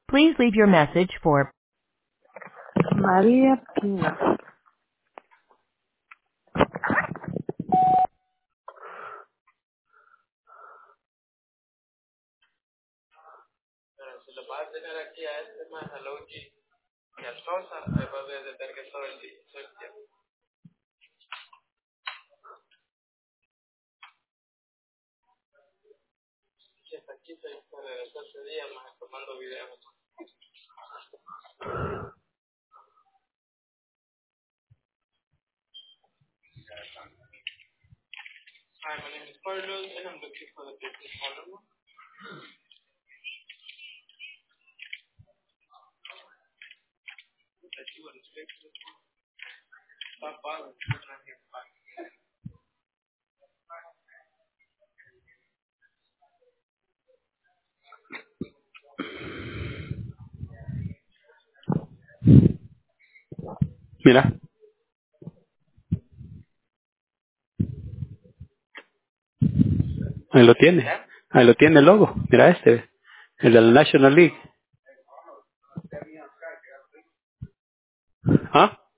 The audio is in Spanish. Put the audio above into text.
Please leave your message for María Pina. Mira, ahí lo tiene. Ahí lo tiene el logo. Mira este. El de la National League. ¿Ah?